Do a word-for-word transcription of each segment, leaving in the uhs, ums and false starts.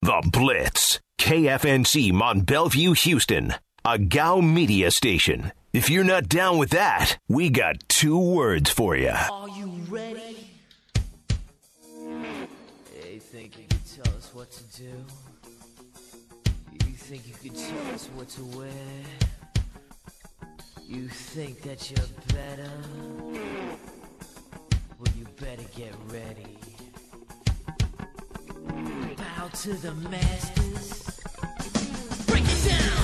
The Blitz. K F N C Mont Bellevue, Houston. A G O W media station. If you're not down with that, we got two words for you. Are you ready? You think you can tell us what to do? You think you can tell us what to wear? You think that you're better? Well, you better get ready. Bow to the masters. Break it down!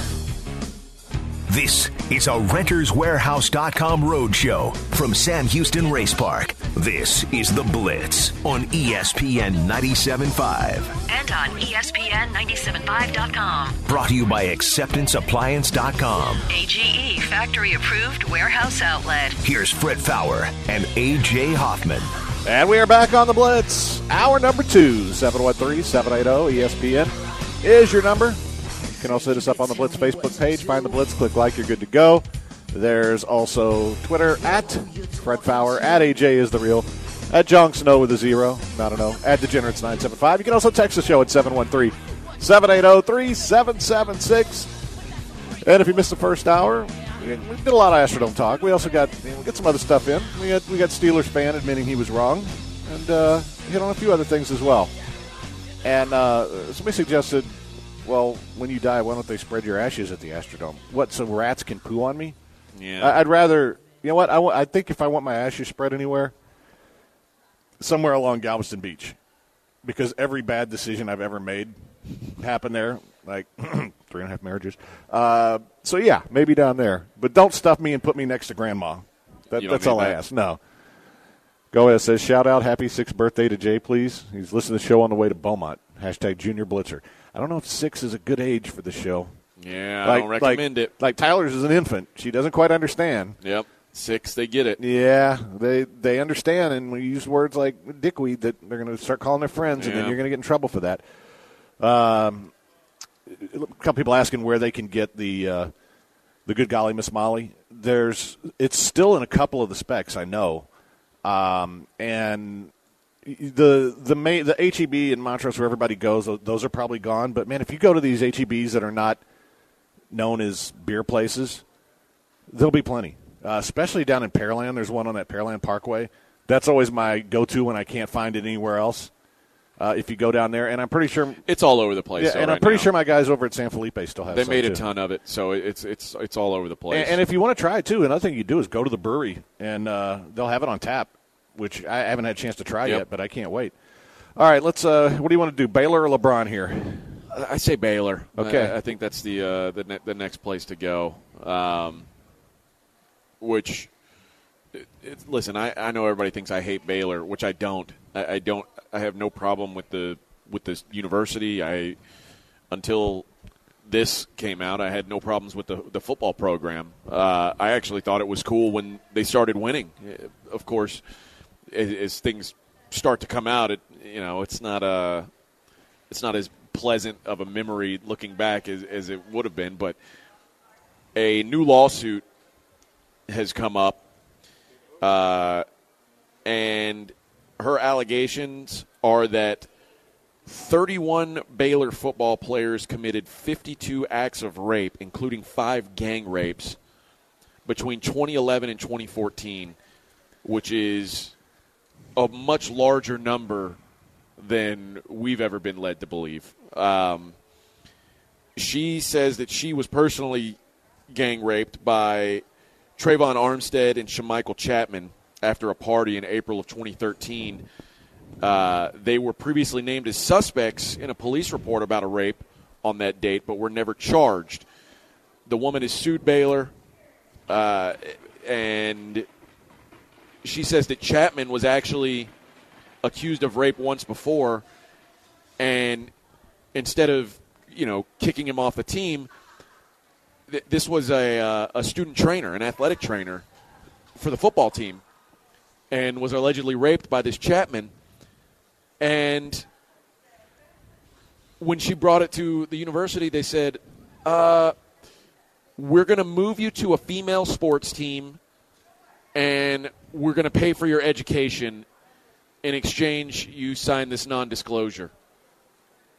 This is a Renters Warehouse dot com roadshow from Sam Houston Race Park. This is The Blitz on E S P N ninety-seven point five. And on E S P N ninety-seven point five dot com. Brought to you by Acceptance Appliance dot com. A G E factory-approved warehouse outlet. Here's Fred Fowler and A J Hoffman. And we are back on The Blitz. Hour number two, seven one three, seven eight zero, E S P N is your number. You can also hit us up on the Blitz Facebook page. Find the Blitz, click like, you're good to go. There's also Twitter, at Fred Fowler, at A J is the real, at Jong Snow with a zero, I don't know, at Degenerates nine seven five. You can also text the show at seven one three, seven eight zero, three seven seven six. And if you missed the first hour, we did a lot of Astrodome talk. We also got we got some other stuff in. We got, we got Steelers fan admitting he was wrong, and uh, hit on a few other things as well. And uh, somebody suggested, well, when you die, why don't they spread your ashes at the Astrodome? What, so rats can poo on me? Yeah. I'd rather, you know what, I, w- I think if I want my ashes spread anywhere, somewhere along Galveston Beach. Because every bad decision I've ever made happened there, like three and a half marriages. Uh, so, yeah, maybe down there. But don't stuff me and put me next to Grandma. That, that's all that. I ask. No. Go ahead. Says, shout out, happy sixth birthday to Jay, please. He's listening to the show on the way to Beaumont. Hashtag Junior Blitzer. I don't know if six is a good age for the show. Yeah, like, I don't recommend like, it. Like Tyler's is an infant. She doesn't quite understand. Yep. Six, they get it. Yeah, they they understand, and we use words like dickweed that they're going to start calling their friends, and yeah. then you're going to get in trouble for that. Um, a couple people asking where they can get the uh, the Good Golly Miss Molly. There's it's still in a couple of the specs, I know, um, and the the main, the H E B in Montrose where everybody goes, those are probably gone. But man, if you go to these H E Bs that are not known as beer places, there'll be plenty. Uh, especially down in Pearland. There's one on that Pearland Parkway. That's always my go-to when I can't find it anywhere else. Uh, if you go down there, and I'm pretty sure it's all over the place. Yeah, though, and right I'm pretty now. sure my guys over at San Felipe still have. They some made a too. ton of it, so it's it's it's all over the place. And, and if you want to try it too, another thing you do is go to the brewery, and uh, they'll have it on tap, which I haven't had a chance to try yep. yet, but I can't wait. All right, let's. Uh, what do you want to do, Baylor or LeBron here? I say Baylor. Okay, I, I think that's the uh, the ne- the next place to go. Um, which. It, it, listen, I, I know everybody thinks I hate Baylor, which I don't. I, I don't. I have no problem with the with this university. I until this came out, I had no problems with the the football program. Uh, I actually thought it was cool when they started winning. Of course, as, as things start to come out, it you know it's not a it's not as pleasant of a memory looking back as, as it would have been. But a new lawsuit has come up. Uh, and her allegations are that thirty-one Baylor football players committed fifty-two acts of rape, including five gang rapes, between twenty eleven and twenty fourteen, which is a much larger number than we've ever been led to believe. Um, she says that she was personally gang raped by Trayvon Armstead and Shamichael Chapman after a party in April of twenty thirteen. Uh, they were previously named as suspects in a police report about a rape on that date, but were never charged. The woman has sued Baylor, uh, and she says that Chapman was actually accused of rape once before, and instead of, you know, kicking him off the team, this was a uh, a student trainer, an athletic trainer for the football team, and was allegedly raped by this Chapman. And when she brought it to the university, they said, uh, we're going to move you to a female sports team, and we're going to pay for your education. In exchange, you sign this non-disclosure.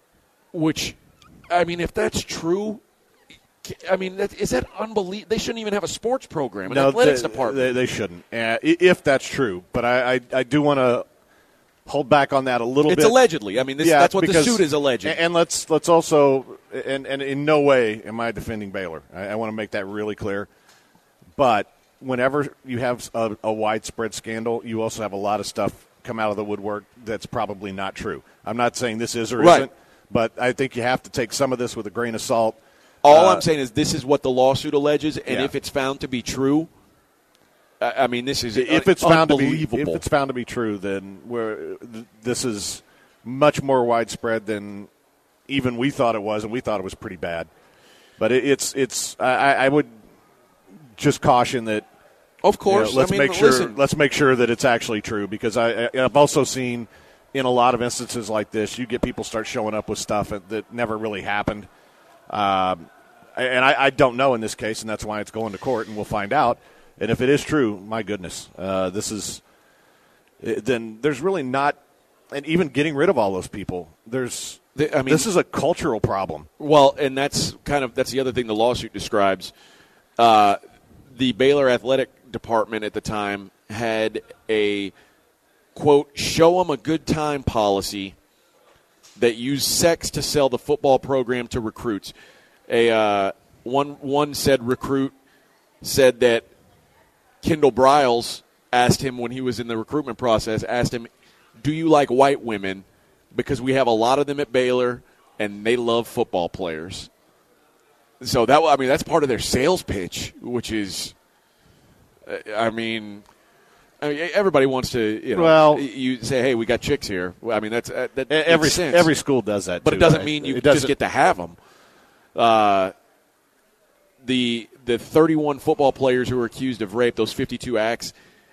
which, I mean, if that's true, I mean, that, is that unbelievable? They shouldn't even have a sports program, an no, athletics they, department. They, they shouldn't, uh, if that's true. But I, I, I do want to hold back on that a little it's bit. It's allegedly. I mean, this, yeah, that's what because, the suit is alleging. And let's let's also, and, and in no way am I defending Baylor. I, I want to make that really clear. But whenever you have a, a widespread scandal, you also have a lot of stuff come out of the woodwork that's probably not true. I'm not saying this is or right. isn't, but I think you have to take some of this with a grain of salt. All uh, I'm saying is this is what the lawsuit alleges, and yeah. if it's found to be true, I, I mean, this is if un- it's found to be unbelievable. if it's found to be true, then we're, this is much more widespread than even we thought it was, and we thought it was pretty bad. But it, it's it's I, I would just caution that. Of course, you know, let's I mean, make sure. listen. Let's make sure that it's actually true, because I, I've also seen in a lot of instances like this, you get people start showing up with stuff that never really happened, um, and I, I don't know in this case, and that's why it's going to court, and we'll find out. And if it is true, my goodness, uh, this is then there's really not, and even getting rid of all those people, there's. The, I mean, this is a cultural problem. Well, and that's kind of that's the other thing the lawsuit describes. Uh, the Baylor athletic department at the time had a, quote, show them a good time policy that used sex to sell the football program to recruits. A uh, one one said recruit said that Kendall Briles asked him when he was in the recruitment process, asked him, do you like white women? Because we have a lot of them at Baylor, and they love football players. So that I mean that's part of their sales pitch, which is, I mean, I mean everybody wants to you know well, you say hey we got chicks here. I mean that's uh, that every makes sense. every school does that, but too, it doesn't right? mean you it just get to have them. Uh, the the thirty-one football players who were accused of rape, those fifty-two acts,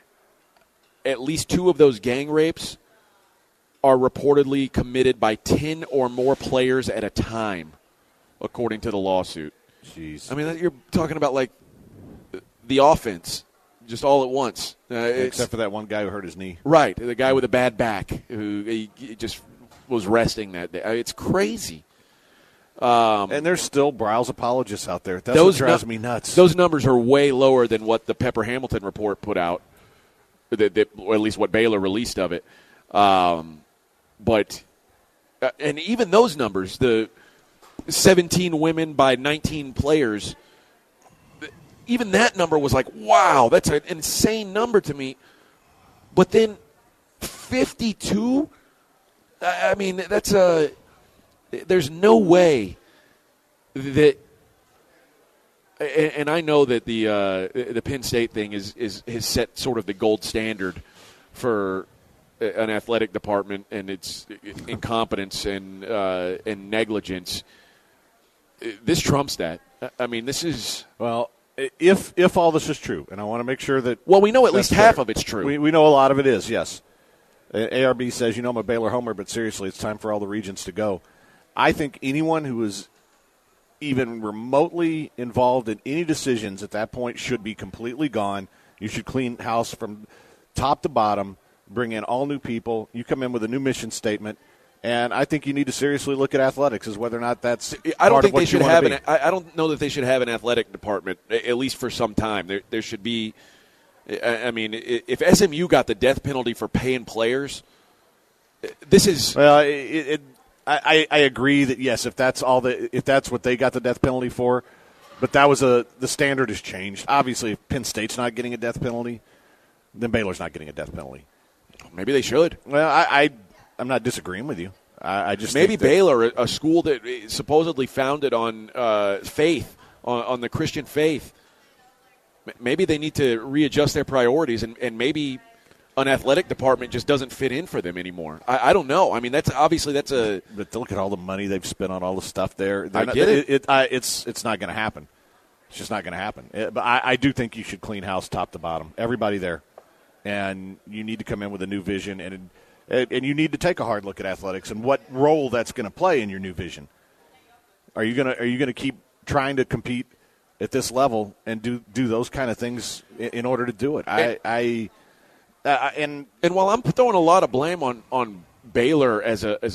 at least two of those gang rapes are reportedly committed by ten or more players at a time, according to the lawsuit. Jeez. I mean, you're talking about, like, the offense just all at once. Uh, Except for that one guy who hurt his knee. Right, the guy with a bad back who he, he just was resting that day. It's crazy. Um, and there's still Briles apologists out there. That's those what drives nu- me nuts. Those numbers are way lower than what the Pepper Hamilton report put out, that, that, or at least what Baylor released of it. Um But, uh, and even those numbers, the seventeen women by nineteen players, even that number was like, wow, that's an insane number to me. But then fifty-two, I mean, that's a, there's no way that, and I know that the uh, the Penn State thing is, is has set sort of the gold standard for an athletic department and its incompetence and uh, and negligence. This trumps that. I mean, this is well, if if all this is true, and I want to make sure that well, we know at least half of it's true. We, we know a lot of it is. Yes, A R B says, you know, I'm a Baylor homer, but seriously, it's time for all the regions to go. I think anyone who is even remotely involved in any decisions at that point should be completely gone. You should clean house from top to bottom. Bring in all new people. You come in with a new mission statement, and I think you need to seriously look at athletics as whether or not that's. I don't part think of what they you should wanna have be. an. I I don't know that they should have an athletic department at least for some time. There, there should be. I mean, if S M U got the death penalty for paying players, this is. Well, it, it, I, I agree that yes, if that's all the if that's what they got the death penalty for, but that was a the standard has changed. Obviously, if Penn State's not getting a death penalty, then Baylor's not getting a death penalty. Maybe they should. Well, I, I I'm not disagreeing with you. I, I just maybe think that, Baylor, a school that is supposedly founded on uh, faith, on, on the Christian faith. Maybe they need to readjust their priorities, and, and maybe an athletic department just doesn't fit in for them anymore. I, I don't know. I mean, that's obviously that's a. But look at all the money they've spent on all the stuff there. They're I not, get it. it, it I, it's it's not going to happen. It's just not going to happen. It, but I, I do think you should clean house top to bottom, everybody there, and you need to come in with a new vision, and and, and you need to take a hard look at athletics and what role that's going to play in your new vision. Are you gonna Are you going to keep trying to compete at this level and do do those kind of things in, in order to do it? I. I Uh, and and while I'm throwing a lot of blame on, on Baylor as a as a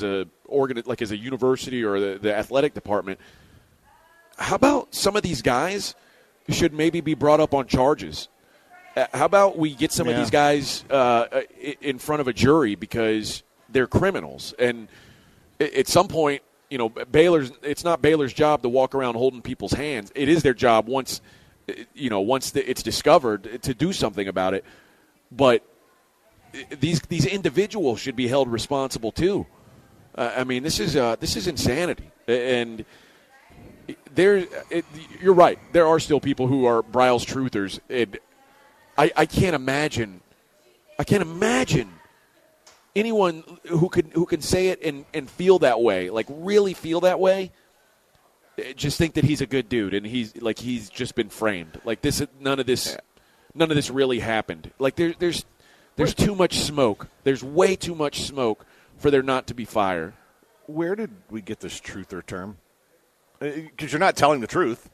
organ, like as a university or the, the athletic department, how about some of these guys should maybe be brought up on charges? Uh, how about we get some yeah. of these guys uh, in front of a jury because they're criminals? And at some point, you know, Baylor's. It's not Baylor's job to walk around holding people's hands. It is their job once, you know, once it's discovered to do something about it. But these these individuals should be held responsible too. Uh, I mean, this is uh, this is insanity. And there, it, you're right. There are still people who are Briles truthers, and I, I can't imagine. I can't imagine. Anyone who can who can say it and, and feel that way, like really feel that way, just think that he's a good dude and he's like he's just been framed. Like this, none of this, none of this really happened. Like there, there's there's too much smoke. There's way too much smoke for there not to be fire. Where did we get this truther term? Because you're not telling the truth.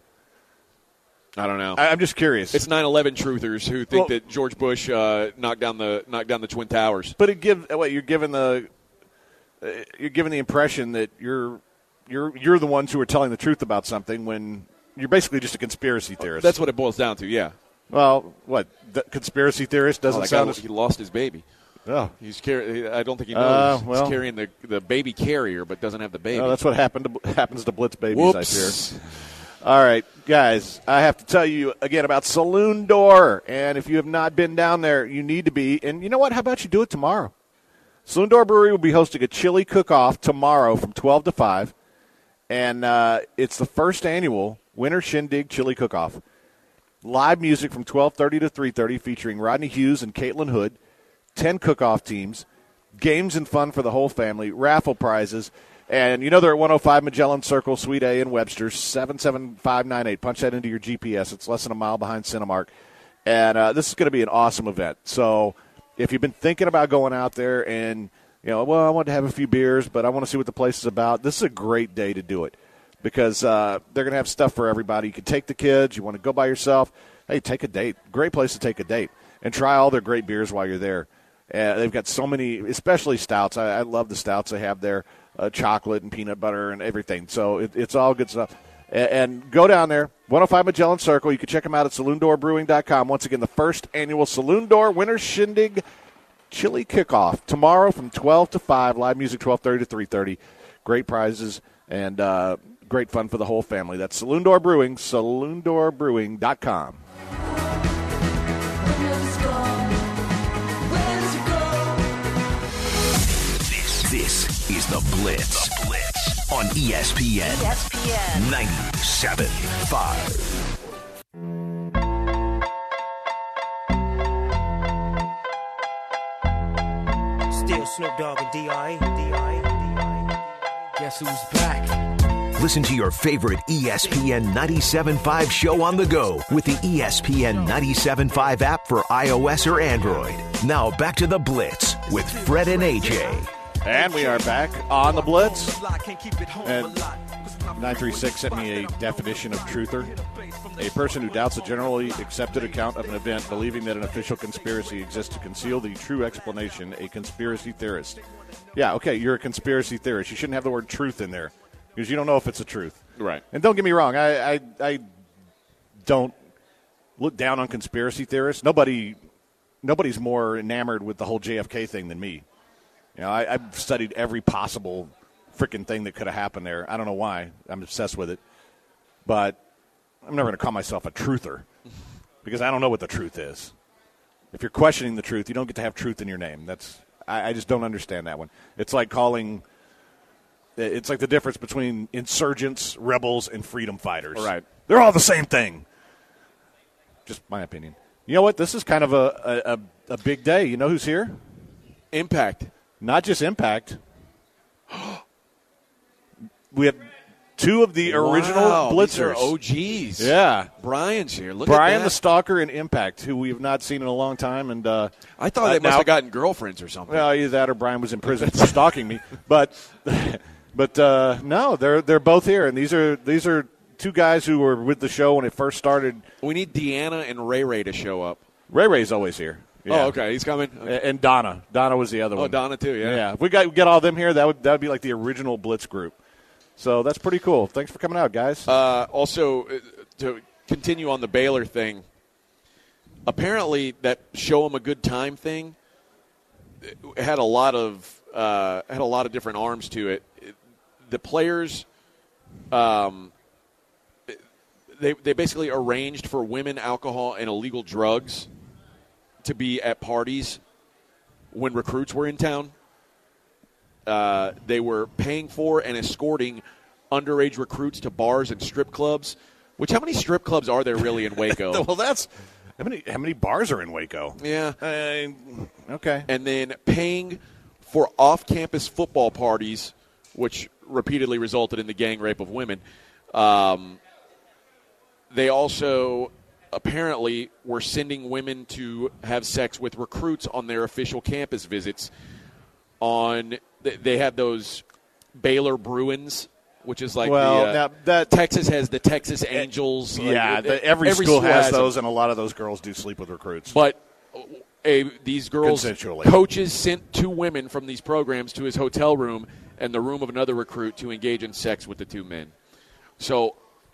I don't know. I, I'm just curious. It's nine eleven truthers who think well, that George Bush uh, knocked down the knocked down the Twin Towers. But it gives what you're giving the uh, you're giving the impression that you're you're you're the ones who are telling the truth about something when you're basically just a conspiracy theorist. That's what it boils down to. Yeah. Well, what the conspiracy theorist doesn't oh, that sound. Guy, as, he lost his baby. Oh, he's carry. I don't think he knows. Uh, well, he's carrying the the baby carrier, but doesn't have the baby. Oh, that's what happened to, happens to Blitz babies. Whoops. I fear. All right, guys, I have to tell you again about Saloon Door. And if you have not been down there, you need to be. And you know what? How about you do it tomorrow? Saloon Door Brewery will be hosting a chili cook-off tomorrow from twelve to five. And uh, it's the first annual Winter Shindig Chili Cook-Off. Live music from twelve thirty to three thirty featuring Rodney Hughes and Caitlin Hood. ten cook-off teams. Games and fun for the whole family. Raffle prizes. And you know they're at one oh five Magellan Circle, Suite A in Webster, seven seven five nine eight. Punch that into your G P S. It's less than a mile behind Cinemark. And uh, this is going to be an awesome event. So if you've been thinking about going out there and, you know, well, I want to have a few beers, but I want to see what the place is about, this is a great day to do it because uh, they're going to have stuff for everybody. You can take the kids. You want to go by yourself. Hey, take a date. Great place to take a date. And try all their great beers while you're there. Uh, they've got so many, especially stouts. I, I love the stouts they have there. Uh, chocolate and peanut butter and everything. So it, it's all good stuff. And, and go down there, one oh five Magellan Circle. You can check them out at saloon door brewing dot com. Once again, the first annual Saloon Door Winter Shindig Chili Kickoff tomorrow from twelve to five. Live music twelve thirty to three thirty. Great prizes and uh, great fun for the whole family. That's Saloon Door Brewing, saloon door brewing dot com. This is The Blitz, the Blitz on E S P N, E S P N ninety-seven point five. Still Snoop Dogg and D R E. D R E. D R E. Guess who's back? Listen to your favorite E S P N ninety-seven point five show on the go with the E S P N ninety-seven point five app for iOS or Android. Now back to The Blitz with Fred and A J. And we are back on the Blitz. And nine three six sent me a definition of truther. A person who doubts a generally accepted account of an event, believing that an official conspiracy exists to conceal the true explanation, a conspiracy theorist. Yeah, okay, you're a conspiracy theorist. You shouldn't have the word truth in there because you don't know if it's the truth. Right. And don't get me wrong, I, I, I don't look down on conspiracy theorists. Nobody, nobody's more enamored with the whole J F K thing than me. You know, I, I've studied every possible freaking thing that could have happened there. I don't know why. I'm obsessed with it. But I'm never going to call myself a truther because I don't know what the truth is. If you're questioning the truth, you don't get to have truth in your name. That's I, I just don't understand that one. It's like calling – it's like the difference between insurgents, rebels, and freedom fighters. Right. They're all the same thing. Just my opinion. You know what? This is kind of a, a, a big day. You know who's here? Impact. Not just Impact. We have two of the original wow, Blitzers. These are O Gs. Yeah. Brian's here. Look Brian at that. the Stalker and Impact, who we have not seen in a long time. And uh, I thought uh, they must now, have gotten girlfriends or something. Well, either that or Brian was in prison for stalking me. But but uh, no, they're they're both here. And these are these are two guys who were with the show when it first started. We need Deanna and Ray Ray to show up. Ray Ray's always here. Yeah. Oh, okay. He's coming. A- And Donna. Donna was the other Oh, one. Donna, too, yeah. Yeah. If we got get all them here, that would that would be like the original Blitz group. So that's pretty cool. Thanks for coming out, guys. Uh, also, uh, to continue on the Baylor thing, apparently that show 'em a good time thing had a lot of uh, had a lot of different arms to it. The players, um, they they basically arranged for women, alcohol, and illegal drugs to be at parties when recruits were in town. Uh, they were paying for and escorting underage recruits to bars and strip clubs. Which, how many strip clubs are there really in Waco? well, that's how many how many bars are in Waco? Yeah. Uh, okay. And then paying for off-campus football parties, which repeatedly resulted in the gang rape of women. Um, they also apparently were sending women to have sex with recruits on their official campus visits. On they had those Baylor Bruins, which is like well, the, uh, now that Texas has the Texas Angels. yeah, like, the, every, every school, has them. those, and a lot of those girls do sleep with recruits. But a, these girls, Consensually. coaches sent two women from these programs to his hotel room and the room of another recruit to engage in sex with the two men. So,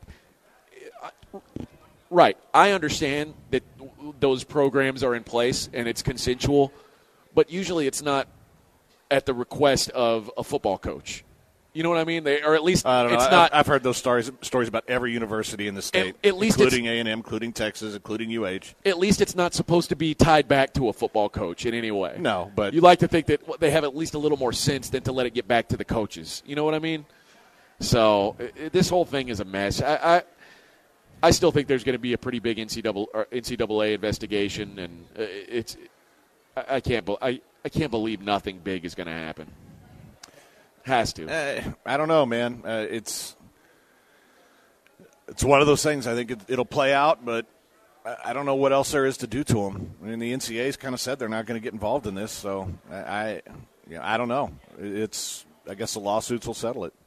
right, I understand that those programs are in place and it's consensual, but usually it's not at the request of a football coach. You know what I mean? They, or at least I don't know. it's I've, not. I've heard those stories stories about every university in the state, At- at least including A and M, including Texas, including U H. At least it's not supposed to be tied back to a football coach in any way. No, but you like to think that they have at least a little more sense than to let it get back to the coaches. You know what I mean? So it, this whole thing is a mess. I, I, I still think there's going to be a pretty big N C double A investigation, and it's. I, I can't. I, I can't believe nothing big is going to happen. Has to. Uh, I don't know, man. Uh, it's it's one of those things. I think it, it'll play out, but I, I don't know what else there is to do to them. I mean, the N C A A's kind of said they're not going to get involved in this, so I, I, yeah, I don't know. It's I guess the lawsuits will settle it.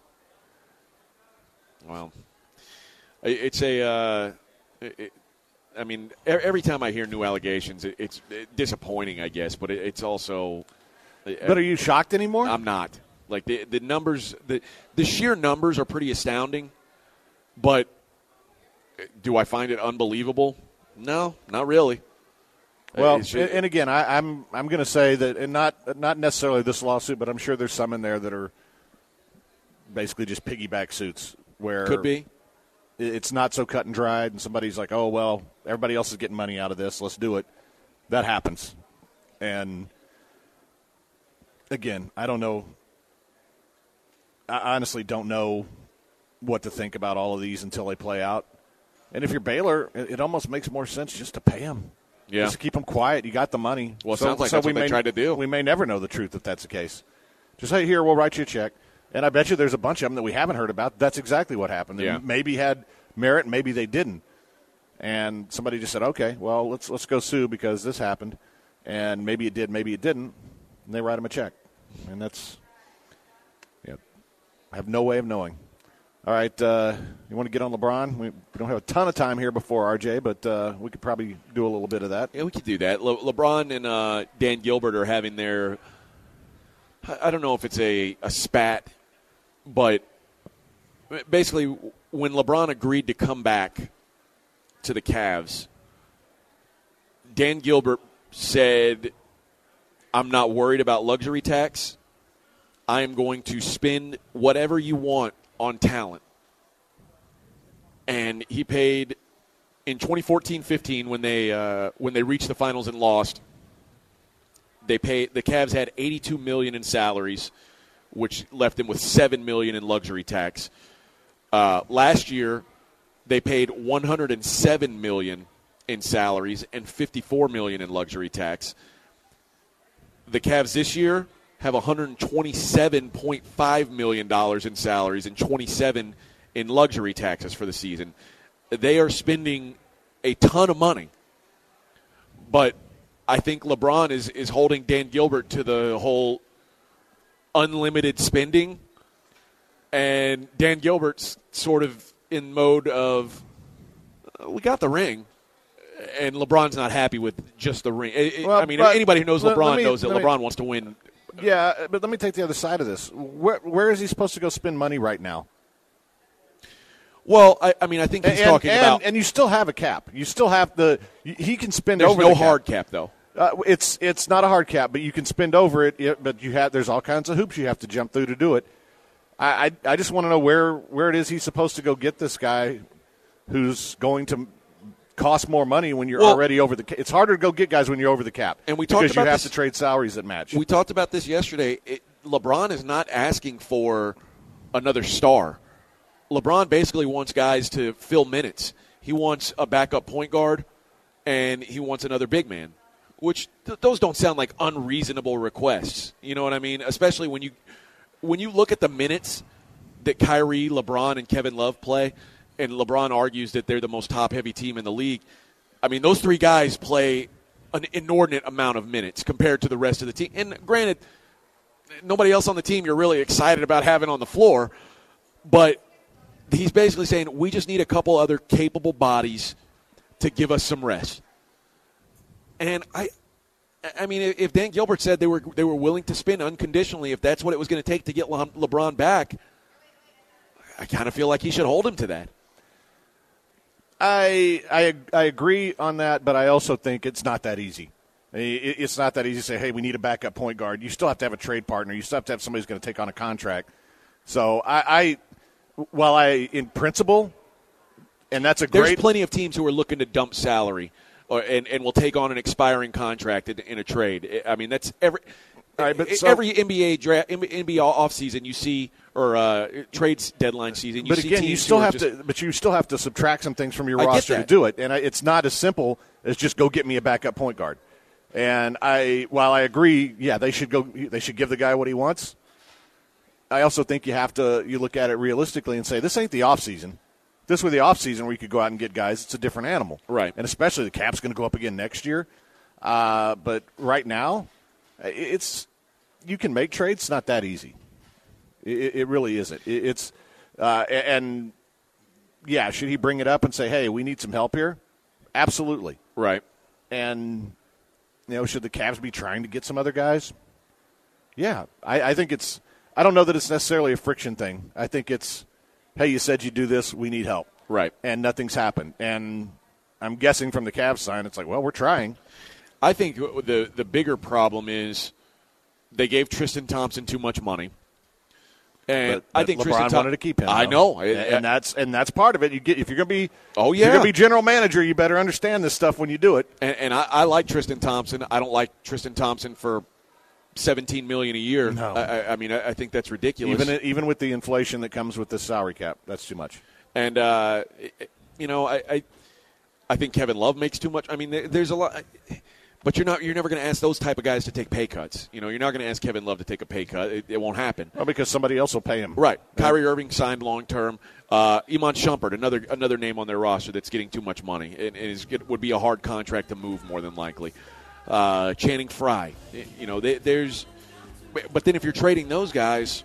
Well, it's a. Uh, it, I mean, every time I hear new allegations, it, it's disappointing, I guess, but it, it's also. But are you shocked anymore? I'm not. Like the the numbers, the the sheer numbers are pretty astounding, but do I find it unbelievable? No, not really. Well, just, and again, I, I'm I'm going to say that, and not not necessarily this lawsuit, but I'm sure there's some in there that are basically just piggyback suits where could be. It's not so cut and dried, and somebody's like, "Oh well, everybody else is getting money out of this. Let's do it." That happens, and again, I don't know. I honestly don't know what to think about all of these until they play out. And if you're Baylor, it, it almost makes more sense just to pay them. Yeah. Just to keep them quiet. You got the money. Well, it so, sounds like so that's we what may, they tried to do. We may never know the truth if that's the case. Just say, here, we'll write you a check. And I bet you there's a bunch of them that we haven't heard about. That's exactly what happened. They Yeah. maybe had merit, maybe they didn't. And somebody just said, okay, well, let's let's go sue because this happened. And maybe it did, maybe it didn't. And they write them a check. And that's – I have no way of knowing. All right, uh, you want to get on LeBron? We, we don't have a ton of time here before R J, but uh, we could probably do a little bit of that. Yeah, we could do that. Le- LeBron and uh, Dan Gilbert are having their – I don't know if it's a, a spat, but basically when LeBron agreed to come back to the Cavs, Dan Gilbert said, I'm not worried about luxury tax. I am going to spend whatever you want on talent. And he paid in twenty fourteen fifteen when they uh, when they reached the finals and lost. They paid the Cavs had eighty-two million dollars in salaries, which left them with seven million dollars in luxury tax. Uh, last year, they paid one hundred seven million dollars in salaries and fifty-four million dollars in luxury tax. The Cavs this year have one hundred twenty-seven point five million dollars in salaries and twenty-seven in luxury taxes for the season. They are spending a ton of money. But I think LeBron is, is holding Dan Gilbert to the whole unlimited spending. And Dan Gilbert's sort of in mode of, uh, we got the ring. and LeBron's not happy with just the ring. It, Well, I mean, but anybody who knows let- LeBron let me- knows that let me- LeBron wants to win. Yeah, but let me take the other side of this. Where, where is he supposed to go spend money right now? Well, I, I mean, I think he's and, talking and, about. and you still have a cap. You still have the. He can spend There's over no the cap. hard cap, though. Uh, it's it's not a hard cap, but you can spend over it. it but you have there's all kinds of hoops you have to jump through to do it. I I, I just want to know where where it is he's supposed to go get this guy, who's going to cost more money when you're Well- already over the. Ca- It's harder to go get guys when you're over the cap, And we talked because you about have this- to trade salaries that match. We talked about this yesterday. It, LeBron is not asking for another star. LeBron basically wants guys to fill minutes. He wants a backup point guard, and he wants another big man, which th- those don't sound like unreasonable requests. You know what I mean? Especially when you when you look at the minutes that Kyrie, LeBron, and Kevin Love play, and LeBron argues that they're the most top-heavy team in the league. I mean, those three guys play an inordinate amount of minutes compared to the rest of the team. And granted, nobody else on the team you're really excited about having on the floor, but he's basically saying we just need a couple other capable bodies to give us some rest. And I, I mean, if Dan Gilbert said they were they were willing to spend unconditionally, if that's what it was going to take to get Le- LeBron back, I kind of feel like he should hold him to that. I, I I agree on that, but I also think it's not that easy. I mean, it- It's not that easy to say, hey, we need a backup point guard. You still have to have a trade partner. You still have to have somebody who's going to take on a contract. So I, I while I, in principle, and that's a There's great – plenty of teams who are looking to dump salary or, and, and will take on an expiring contract in, in a trade. I mean, that's every All right, but so- every N B A draft, N B A offseason you see, or uh, trades deadline season. You But see again, teams you still who are have just, to. But you still have to subtract some things from your I get roster to that. do it, and I, it's not as simple as just go get me a backup point guard. And I, while I agree, yeah, they should go. They should give the guy what he wants. I also think you have to. You look at it realistically and say, this ain't the off season. This was the off season where you could go out and get guys. It's a different animal, Right. And especially the cap's going to go up again next year. Uh, but right now, it's you can make trades. It's not that easy. It, it really isn't. It, it's uh, and yeah, should he bring it up and say, "Hey, we need some help here"? Absolutely. right. And you know, should the Cavs be trying to get some other guys? Yeah, I, I think it's. I don't know that it's necessarily a friction thing. I think it's, hey, you said you do this. We need help. Right. And nothing's happened. And I'm guessing from the Cavs side, it's like, well, we're trying. I think the the bigger problem is they gave Tristan Thompson too much money. And But, I think LeBron Tristan Thom- wanted to keep him. I though. know, and, and that's and that's part of it. You get if you're going to be, Oh, if you're yeah. going to be general manager, you better understand this stuff when you do it. And, and I, I like Tristan Thompson. I don't like Tristan Thompson for seventeen million dollars a year. No. I, I- I mean, I, I think that's ridiculous. Even even with the inflation that comes with the salary cap, that's too much. And uh, you know, I, I I think Kevin Love makes too much. I mean, there, there's a lot, but you're not you're never going to ask those type of guys to take pay cuts. You know, you're not going to ask Kevin Love to take a pay cut. It, it won't happen. Well, because somebody else will pay him. Right. Kyrie Irving signed long term. Uh, Iman Shumpert, another another name on their roster that's getting too much money, and, and is, it would be a hard contract to move more than likely. Uh, Channing Frye, you know, they, there's, but then if you're trading those guys,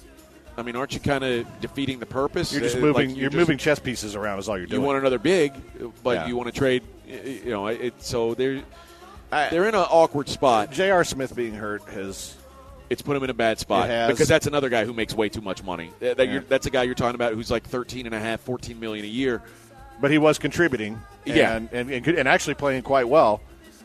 I mean, aren't you kind of defeating the purpose? You're just Uh, moving. like you're just- moving chess pieces around. Is all you're doing. You want another big, but Yeah. you want to trade. You know, it, so they're I- they're in an awkward spot. J R. Smith being hurt has. It's put him in a bad spot It has. because that's another guy who makes way too much money. That, that Yeah. you're, that's a guy you're talking about who's like thirteen and a half, fourteen million a year. But he was contributing. Yeah. And and, and, and actually playing quite well.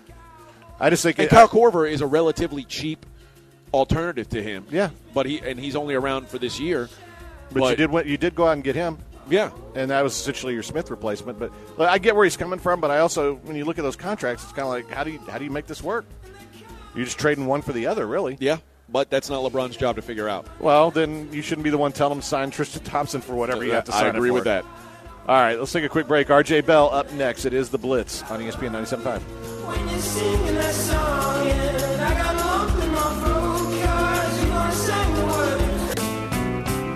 I just think. And it, Kyle Korver is a relatively cheap alternative to him. Yeah. but he and he's only around for this year. but, you did went- you did go out and get him. yeah. And that was essentially your Smith replacement. But, but I get where he's coming from. But I also, when you look at those contracts, it's kind of like, how do you how do you make this work? You're just trading one for the other, really. Yeah, but that's not LeBron's job to figure out. Well, then you shouldn't be the one telling him to sign Tristan Thompson for whatever you have to sign I him agree for. with that. All right, let's take a quick break. R J Bell up next. It is The Blitz on E S P N ninety-seven point five. When you're singing that song, and I got a lump in my throat, 'cause you're gonna sing the words.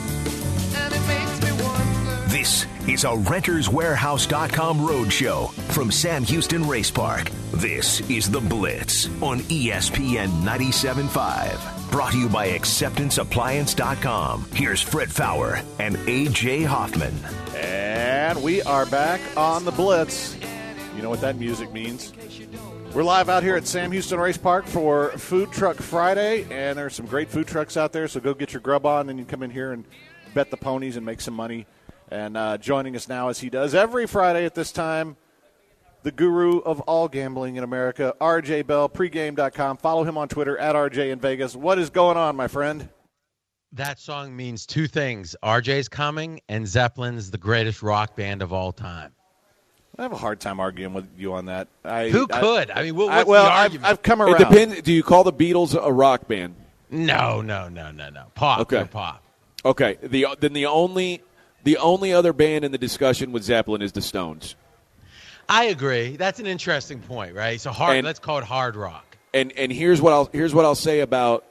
This is a Renters Warehouse dot com roadshow From Sam Houston Race Park, this is The Blitz on E S P N ninety-seven point five. Brought to you by acceptance appliance dot com. Here's Fred Fowler and A J Hoffman. And we are back on The Blitz. You know what that music means. We're live out here at Sam Houston Race Park for Food Truck Friday, and there's some great food trucks out there, so go get your grub on, and you come in here and bet the ponies and make some money. And uh, joining us now, as he does every Friday at this time, the guru of all gambling in America, R J Bell, pregame dot com. Follow him on Twitter, at R J in Vegas. What is going on, my friend? That song means two things. R J's coming, and Zeppelin's the greatest rock band of all time. I have a hard time arguing with you on that. I, Who I, could? I mean, what, what's I, well, the I've, argument? I've come around. It depends. Do you call the Beatles a rock band? No, no, no, no, no. Pop. Okay. They're pop. Okay. The then the only the only other band in the discussion with Zeppelin is the Stones. I agree. That's an interesting point, right? So hard. And- let's call it hard rock. And and here's what I'll here's what I'll say about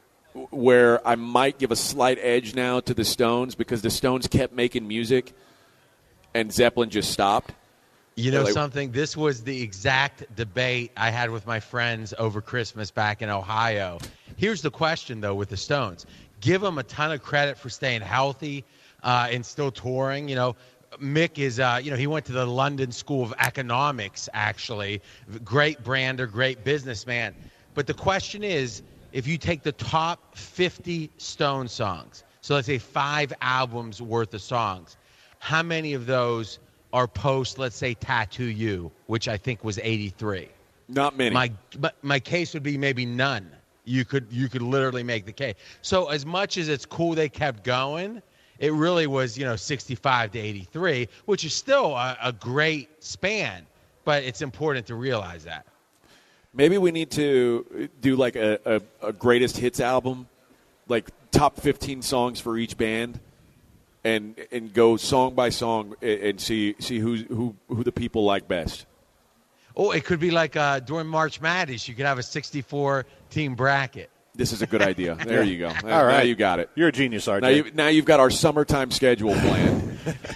where I might give a slight edge now to the Stones, because the Stones kept making music and Zeppelin just stopped. You know Like- something? This was the exact debate I had with my friends over Christmas back in Ohio. Here's the question, though, with the Stones. Give them a ton of credit for staying healthy uh, and still touring. You know, Mick is, uh, you know, he went to the London School of Economics, actually. Great brander, great businessman. But the question is, if you take the top fifty Stone songs, so let's say five albums worth of songs, how many of those are post, let's say, Tattoo You, which I think was eighty-three? Not many. My but my case would be maybe none. You could you could literally make the case. So as much as it's cool they kept going, it really was, you know, sixty-five to eighty-three, which is still a, a great span, but it's important to realize that. Maybe we need to do like a, a, a greatest hits album, like top fifteen songs for each band, and and go song by song and, and see see who who who the people like best. Oh, it could be like uh, during March Madness, you could have a sixty-four team bracket. This is a good idea. There you go. All Now right. you got it. You're a genius, R J. Now, you, now you've got our summertime schedule planned.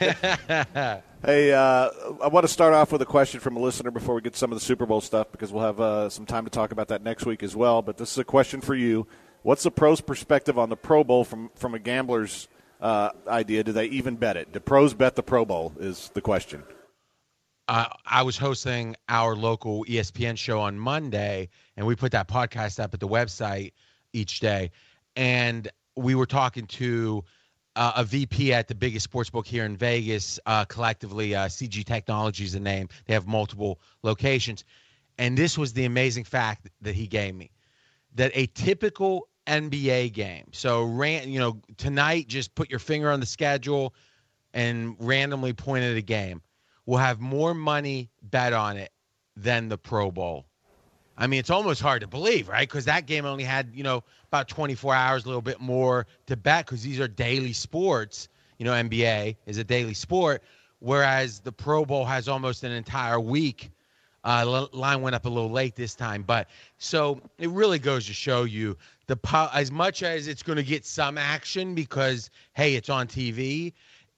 Hey, uh, I want to start off with a question from a listener before we get to some of the Super Bowl stuff, because we'll have uh, some time to talk about that next week as well. But this is a question for you. What's the pros' perspective on the Pro Bowl from, from a gambler's uh, idea? Do they even bet it? Do pros bet the Pro Bowl is the question. Uh, I was hosting our local E S P N show on Monday, and we put that podcast up at the website each day. And we were talking to uh, a V P at the biggest sportsbook here in Vegas, uh, collectively, uh, C G Technology is the name. They have multiple locations. And this was the amazing fact that he gave me, that a typical N B A game, so ran, you know, tonight, just put your finger on the schedule and randomly point at a game, will have more money bet on it than the Pro Bowl. I mean, it's almost hard to believe, right? Because that game only had, you know, about twenty-four hours, a little bit more to bet, because these are daily sports. You know, N B A is a daily sport, whereas the Pro Bowl has almost an entire week. Uh, line went up a little late this time. But so it really goes to show you, the as much as it's going to get some action because, hey, it's on T V,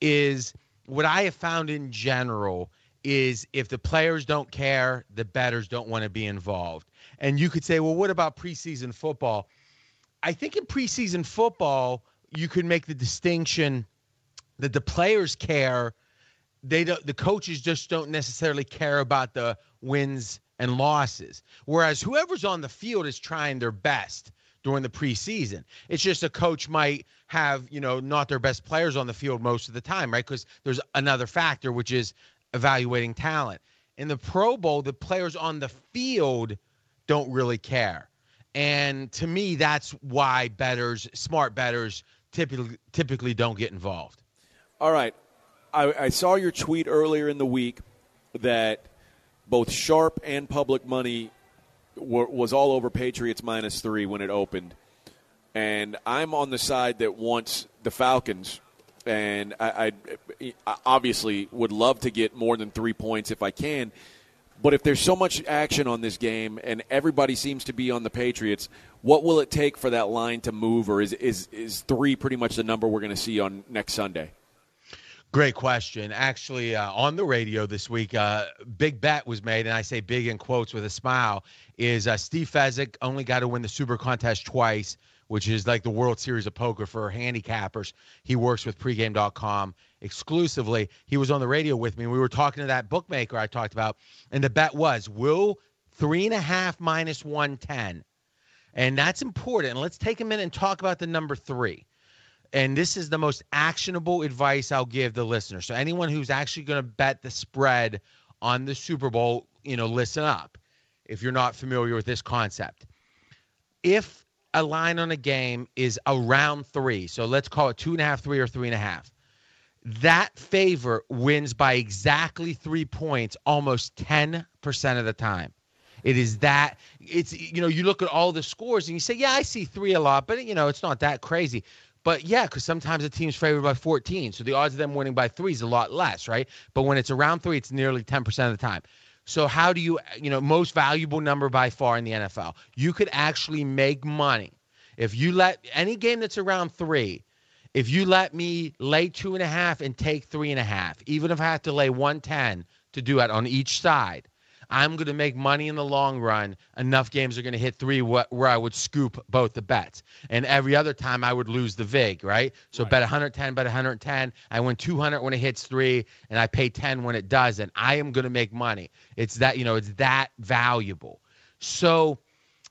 is what I have found in general is if the players don't care, the bettors don't want to be involved. And you could say, well, what about preseason football? I think in preseason football, you could make the distinction that the players care. They don't, the coaches just don't necessarily care about the wins and losses. Whereas whoever's on the field is trying their best during the preseason. It's just a coach might have, you know, not their best players on the field most of the time, right? Because there's another factor, which is evaluating talent. In the Pro Bowl, the players on the field don't really care. And to me, that's why bettors, smart bettors, typically typically don't get involved. All right. I, I saw your tweet earlier in the week that both Sharp and Public Money were, was all over Patriots minus three when it opened. And I'm on the side that wants the Falcons, and I, I, I obviously would love to get more than three points if I can. But if there's so much action on this game and everybody seems to be on the Patriots, what will it take for that line to move, or is is, is three pretty much the number we're going to see on next Sunday? Great question. Actually, uh, on the radio this week, uh, big bet was made, and I say big in quotes with a smile, is uh, Steve Fezzik only got to win the Super Contest twice, which is like the World Series of Poker for handicappers. He works with pregame dot com exclusively. He was on the radio with me. We were talking to that bookmaker I talked about, and the bet was, will three and a half minus one ten? And that's important. Let's take a minute and talk about the number three. And this is the most actionable advice I'll give the listener. So anyone who's actually going to bet the spread on the Super Bowl, you know, listen up if you're not familiar with this concept. If a line on a game is around three, so let's call it two and a half, three, or three and a half, that favor wins by exactly three points almost ten percent of the time. It is that, it's, you know, you look at all the scores and you say, yeah, I see three a lot, but, you know, it's not that crazy. But, yeah, because sometimes a team's favored by fourteen, so the odds of them winning by three is a lot less, right? But when it's around three, it's nearly ten percent of the time. So how do you, you know, most valuable number by far in the N F L, you could actually make money. If you let any game that's around three, if you let me lay two and a half and take three and a half, even if I have to lay one ten to do it on each side, I'm going to make money in the long run. Enough games are going to hit three wh- where I would scoop both the bets. And every other time I would lose the vig, right? So right. Bet one hundred ten, bet one hundred ten. I win two hundred when it hits three, and I pay ten when it doesn't. I am going to make money. It's that, you know, it's that valuable. So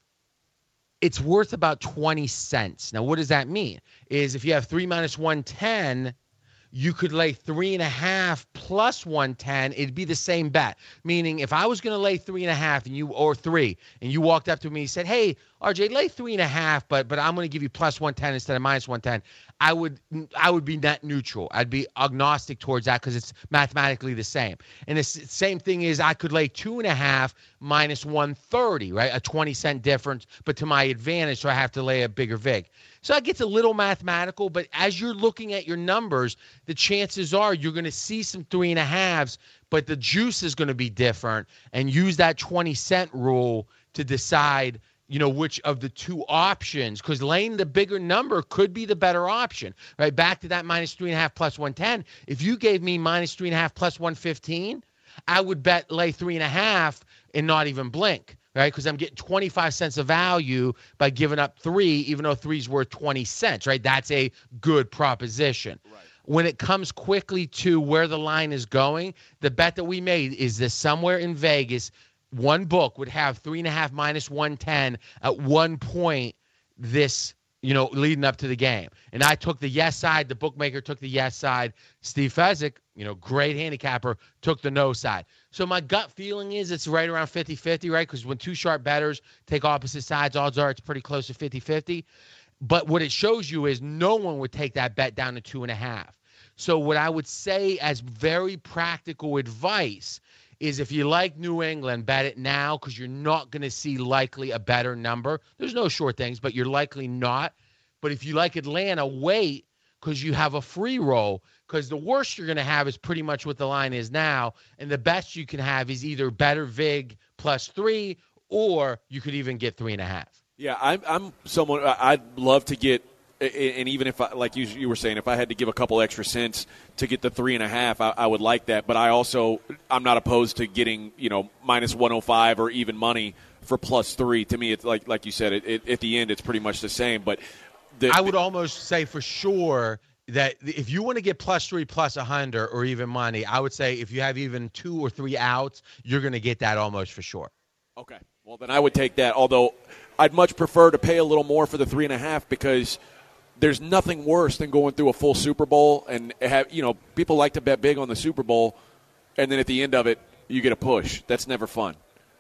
it's worth about twenty cents. Now, what does that mean? Is if you have three minus one ten, you could lay three and a half plus one ten. It'd be the same bet. Meaning, if I was going to lay three and a half and you or three, and you walked up to me and said, "Hey, R J, lay three and a half, but but I'm going to give you plus one ten instead of minus one ten," I would I would be net neutral. I'd be agnostic towards that because it's mathematically the same. And the same thing is, I could lay two and a half minus one thirty, right? A twenty cent difference, but to my advantage, so I have to lay a bigger vig. So that gets a little mathematical, but as you're looking at your numbers, the chances are you're going to see some three and a halves, but the juice is going to be different, and use that twenty cent rule to decide, you know, which of the two options, because laying the bigger number could be the better option, right? Back to that minus three and a half plus one ten. If you gave me minus three and a half plus one fifteen, I would bet lay three and a half and not even blink. Right, because I'm getting twenty-five cents of value by giving up three, even though three's worth twenty cents, right? That's a good proposition. Right. When it comes quickly to where the line is going, the bet that we made is that somewhere in Vegas, one book would have three and a half minus one ten at one point this, you know, leading up to the game. And I took the yes side. The bookmaker took the yes side. Steve Fezzik, you know, great handicapper, took the no side. So my gut feeling is it's right around fifty-fifty, right? Because when two sharp bettors take opposite sides, odds are it's pretty close to fifty-fifty. But what it shows you is no one would take that bet down to two and a half. So what I would say as very practical advice is, if you like New England, bet it now, because you're not going to see likely a better number. There's no sure things, but you're likely not. But if you like Atlanta, wait, because you have a free roll, because the worst you're going to have is pretty much what the line is now, and the best you can have is either better vig plus three, or you could even get three and a half. Yeah, I'm, I'm someone, I'd love to get, and even if, I, like you, you were saying, if I had to give a couple extra cents to get the three and a half, I, I would like that. But I also, I'm not opposed to getting, you know, minus one oh five or even money for plus three. To me, it's like like you said, it, it, at the end, it's pretty much the same. But the, I would the, almost say for sure that if you want to get plus three, plus a hundred, or even money, I would say if you have even two or three outs, you're going to get that almost for sure. Okay, well then I would take that. Although I'd much prefer to pay a little more for the three and a half, because there's nothing worse than going through a full Super Bowl and have, you know, people like to bet big on the Super Bowl, and then at the end of it, you get a push. That's never fun.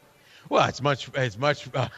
Well, it's much, it's much, uh,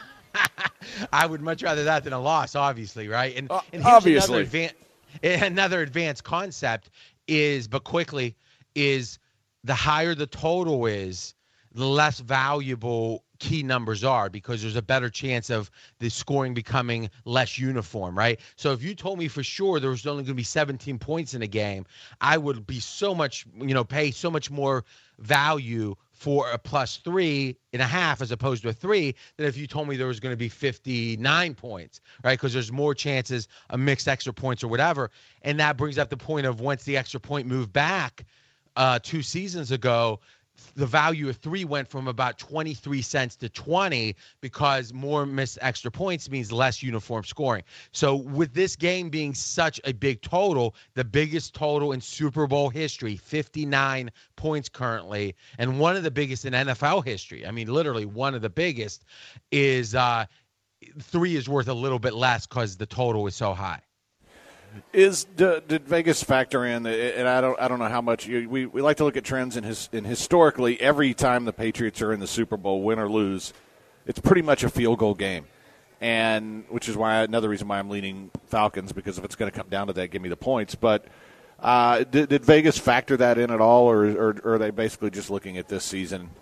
I would much rather that than a loss, obviously, right? And, uh, and here's obviously. Another, advan- another advanced concept is, but quickly, is the higher the total is, the less valuable key numbers are, because there's a better chance of the scoring becoming less uniform, right? So if you told me for sure there was only going to be seventeen points in a game, I would be so much, you know, pay so much more value for a plus three and a half as opposed to a three than if you told me there was going to be fifty-nine points, right? Because there's more chances of mixed extra points or whatever. And that brings up the point of once the extra point moved back uh, two seasons ago, the value of three went from about twenty-three cents to twenty because more missed extra points means less uniform scoring. So with this game being such a big total, the biggest total in Super Bowl history, fifty-nine points currently, and one of the biggest in N F L history, I mean, literally one of the biggest, is uh, three is worth a little bit less because the total is so high. Is did Vegas factor in? And I don't, I don't know how much. We we like to look at trends in his in historically. Every time the Patriots are in the Super Bowl, win or lose, it's pretty much a field goal game, and which is why another reason why I'm leaning Falcons, because if it's going to come down to that, give me the points. But uh, did, did Vegas factor that in at all, or, or, or are they basically just looking at this season?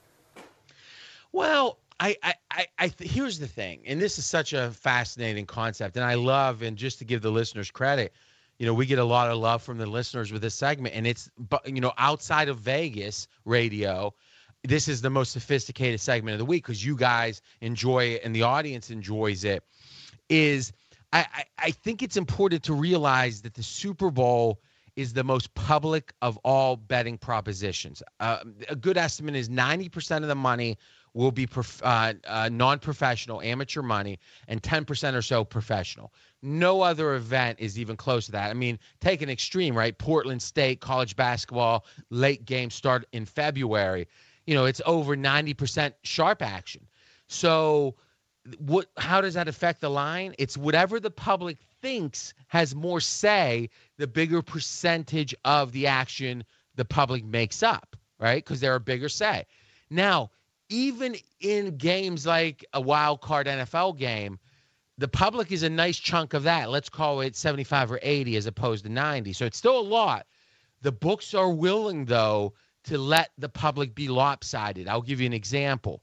Well, I, I, I, I th- here's the thing, and this is such a fascinating concept, and I love, and just to give the listeners credit, you know, we get a lot of love from the listeners with this segment, and it's, you know, outside of Vegas radio, this is the most sophisticated segment of the week because you guys enjoy it and the audience enjoys it, is I, I, I think it's important to realize that the Super Bowl is the most public of all betting propositions. Uh, a good estimate is ninety percent of the money will be prof- uh, uh, non-professional, amateur money, and ten percent or so professional. No other event is even close to that. I mean, take an extreme, right? Portland State college basketball late game start in February. You know, it's over ninety percent sharp action. So what? How does that affect the line? It's whatever the public thinks has more say, the bigger percentage of the action the public makes up, right? Because they're a bigger say. Now, even in games like a wild card N F L game, the public is a nice chunk of that. Let's call it seventy-five or eighty as opposed to ninety. So it's still a lot. The books are willing, though, to let the public be lopsided. I'll give you an example.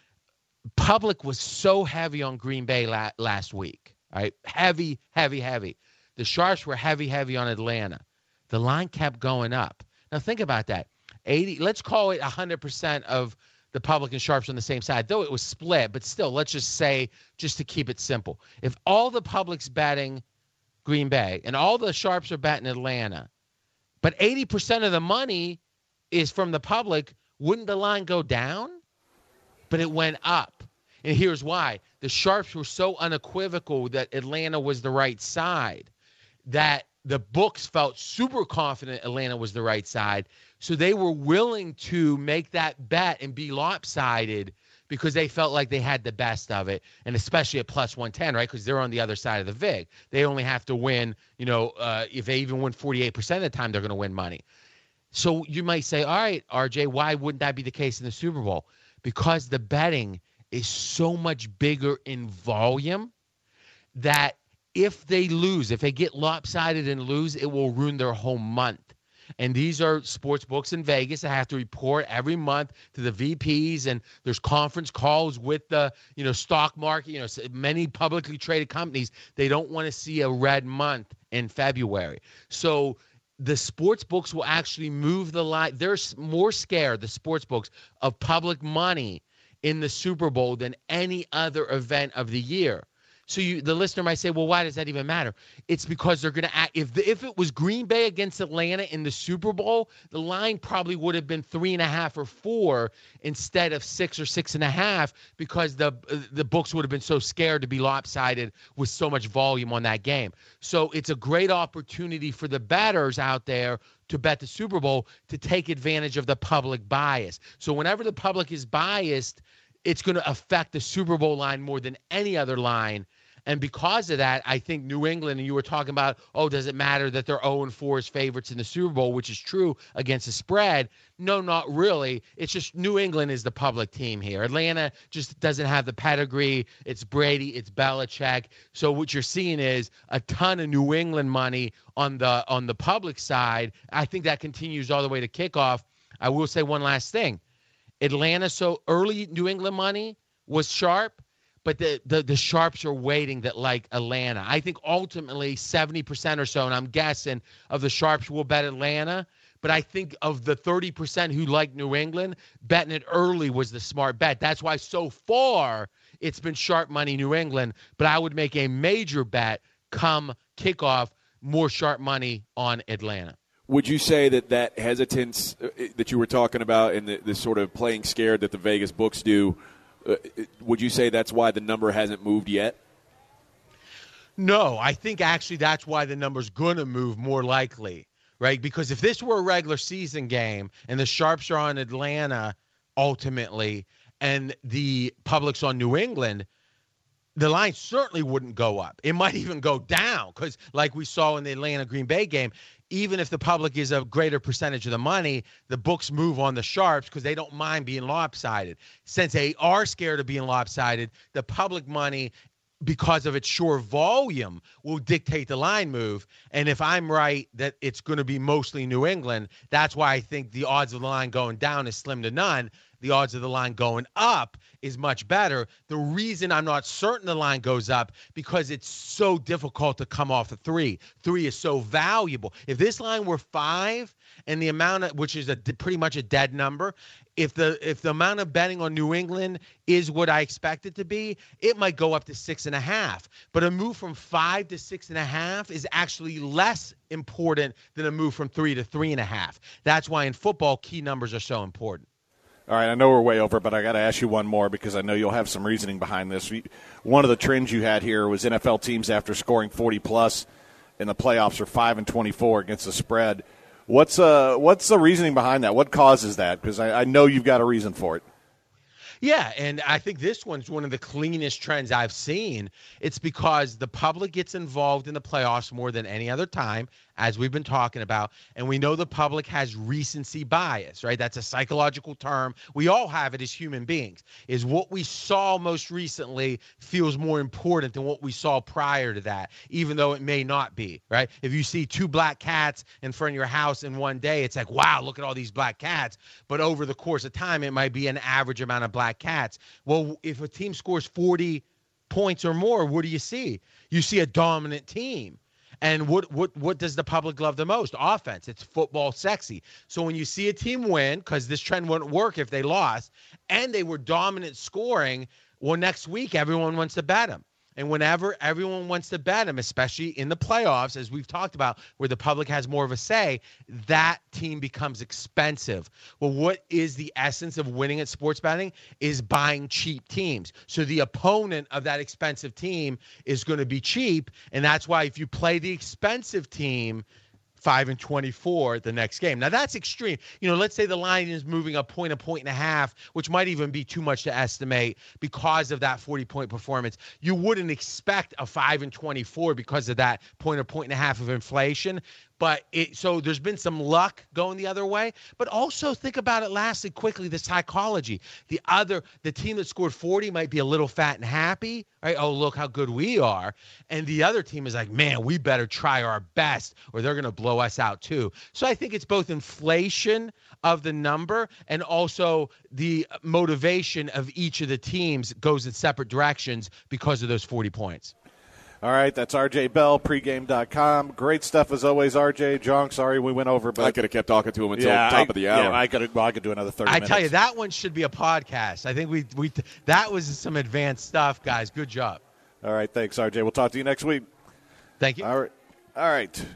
Public was so heavy on Green Bay la- last week, right? Heavy, heavy, heavy. The Sharps were heavy, heavy on Atlanta. The line kept going up. Now think about that. eighty, let's call it one hundred percent of the public and Sharps on the same side, though it was split, but still, let's just say, just to keep it simple, if all the public's betting Green Bay and all the Sharps are betting Atlanta, but eighty percent of the money is from the public, wouldn't the line go down? But it went up. And here's why. The Sharps were so unequivocal that Atlanta was the right side that the books felt super confident Atlanta was the right side. So they were willing to make that bet and be lopsided because they felt like they had the best of it, and especially at plus one ten, right? Because they're on the other side of the vig. They only have to win, you know, uh, if they even win forty-eight percent of the time, they're going to win money. So you might say, all right, R J, why wouldn't that be the case in the Super Bowl? Because the betting is so much bigger in volume that if they lose, if they get lopsided and lose, it will ruin their whole month. And these are sports books in Vegas that have to report every month to the V Ps, and there's conference calls with the, you know, stock market. You know, many publicly traded companies, they don't want to see a red month in February. So the sports books will actually move the line. They're more scared, the sports books, of public money in the Super Bowl than any other event of the year. So you, the listener might say, well, why does that even matter? It's because they're going to act. If the, if it was Green Bay against Atlanta in the Super Bowl, the line probably would have been three and a half or four instead of six or six and a half because the the books would have been so scared to be lopsided with so much volume on that game. So it's a great opportunity for the bettors out there to bet the Super Bowl to take advantage of the public bias. So whenever the public is biased, it's going to affect the Super Bowl line more than any other line. And because of that, I think New England, and you were talking about, oh, does it matter that they're oh and four as favorites in the Super Bowl, which is true against the spread? No, not really. It's just New England is the public team here. Atlanta just doesn't have the pedigree. It's Brady, it's Belichick. So what you're seeing is a ton of New England money on the on the public side. I think that continues all the way to kickoff. I will say one last thing. Atlanta, so early New England money was sharp, but the, the the sharps are waiting that like Atlanta. I think ultimately seventy percent or so, and I'm guessing, of the sharps will bet Atlanta, But I think of the thirty percent who like New England, betting it early was the smart bet. That's why so far it's been sharp money New England. But I would make a major bet come kickoff, more sharp money on Atlanta. Would you say that that hesitance uh, that you were talking about and the, the sort of playing scared that the Vegas books do, uh, would you say that's why the number hasn't moved yet? No, I think actually that's why the number's going to move more likely, right? Because if this were a regular season game and the sharps are on Atlanta ultimately and the public's on New England, the line certainly wouldn't go up. It might even go down because like we saw in the Atlanta-Green Bay game, even if the public is a greater percentage of the money, the books move on the sharps because they don't mind being lopsided. Since they are scared of being lopsided, the public money, because of its sure volume, will dictate the line move. And if I'm right that it's going to be mostly New England, that's why I think the odds of the line going down is slim to none. The odds of the line going up is much better. The reason I'm not certain the line goes up because it's so difficult to come off a three. Three is so valuable. If this line were five and the amount of, which is a pretty much a dead number, if the if the amount of betting on New England is what I expect it to be, it might go up to six and a half. But a move from five to six and a half is actually less important than a move from three to three and a half. That's why in football, key numbers are so important. All right, I know we're way over, but I got to ask you one more because I know you'll have some reasoning behind this. One of the trends you had here was N F L teams after scoring forty plus in the playoffs are five and twenty-four against the spread. What's uh what's the reasoning behind that? What causes that? Because I, I know you've got a reason for it. Yeah, and I think this one's one of the cleanest trends I've seen. It's because the public gets involved in the playoffs more than any other time, as we've been talking about, and we know the public has recency bias, right? That's a psychological term. We all have it as human beings, is what we saw most recently feels more important than what we saw prior to that, even though it may not be, right? If you see two black cats in front of your house in one day, it's like, wow, look at all these black cats. But over the course of time, it might be an average amount of black cats. Well, if a team scores forty points or more, what do you see? You see a dominant team. And what what what does the public love the most? Offense. It's football sexy. So when you see a team win, because this trend wouldn't work if they lost, and they were dominant scoring, well, next week everyone wants to bet them. And whenever everyone wants to bet them, especially in the playoffs, as we've talked about, where the public has more of a say, that team becomes expensive. Well, what is the essence of winning at sports betting? Is buying cheap teams. So the opponent of that expensive team is going to be cheap, and that's why if you play the expensive team, five and twenty-four the next game. Now that's extreme. You know, let's say the line is moving a point, a point and a half, which might even be too much to estimate because of that forty point performance. You wouldn't expect a five and twenty-four because of that point, a point and a half of inflation. But it, so there's been some luck going the other way, but also think about it lastly quickly, the psychology. The other, the team that scored forty might be a little fat and happy, right? Oh, look how good we are. And the other team is like, man, we better try our best or they're going to blow us out too. So I think it's both inflation of the number and also the motivation of each of the teams goes in separate directions because of those forty points. All right, that's R J Bell, pregame dot com. Great stuff as always, R J. John, sorry we went over, but I could have kept talking to him until yeah, the top I, of the hour. Yeah, I could well, I could do another thirty I minutes. tell you, that one should be a podcast. I think we we that was some advanced stuff, guys. Good job. All right, thanks, R J. We'll talk to you next week. Thank you. All right. All right.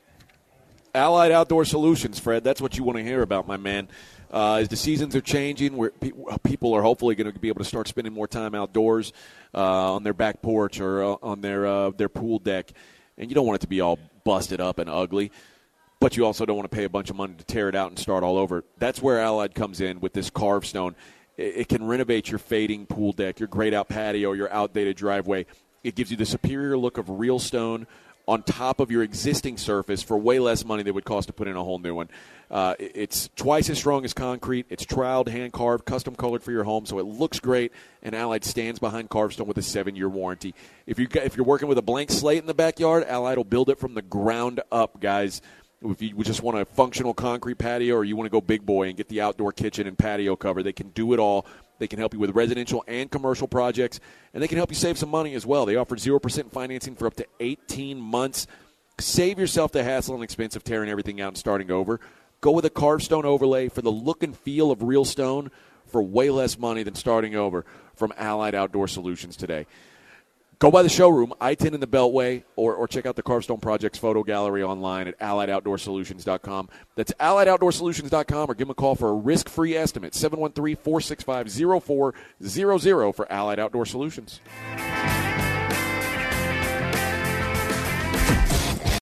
Allied Outdoor Solutions, Fred. That's what you want to hear about, my man. Uh, as the seasons are changing, where pe- people are hopefully going to be able to start spending more time outdoors uh, on their back porch or uh, on their uh, their pool deck, and you don't want it to be all busted up and ugly, but you also don't want to pay a bunch of money to tear it out and start all over. That's where Allied comes in with this carved stone. It, it can renovate your fading pool deck, your grayed out patio, your outdated driveway. It gives you the superior look of real stone on top of your existing surface for way less money than it would cost to put in a whole new one. Uh, it's twice as strong as concrete. It's troweled, hand-carved, custom-colored for your home, so it looks great, and Allied stands behind Carvestone with a seven-year warranty. If, you, if you're working with a blank slate in the backyard, Allied will build it from the ground up, guys. If you just want a functional concrete patio or you want to go big boy and get the outdoor kitchen and patio cover, they can do it all. They can help you with residential and commercial projects, and they can help you save some money as well. They offer zero percent financing for up to eighteen months. Save yourself the hassle and expense of tearing everything out and starting over. Go with a carved stone overlay for the look and feel of real stone for way less money than starting over from Allied Outdoor Solutions today. Go by the showroom, I ten in the Beltway, or, or check out the Carved Stone Project's photo gallery online at allied outdoor solutions dot com. That's allied outdoor solutions dot com, or give them a call for a risk-free estimate, seven one three, four six five, zero four zero zero for Allied Outdoor Solutions.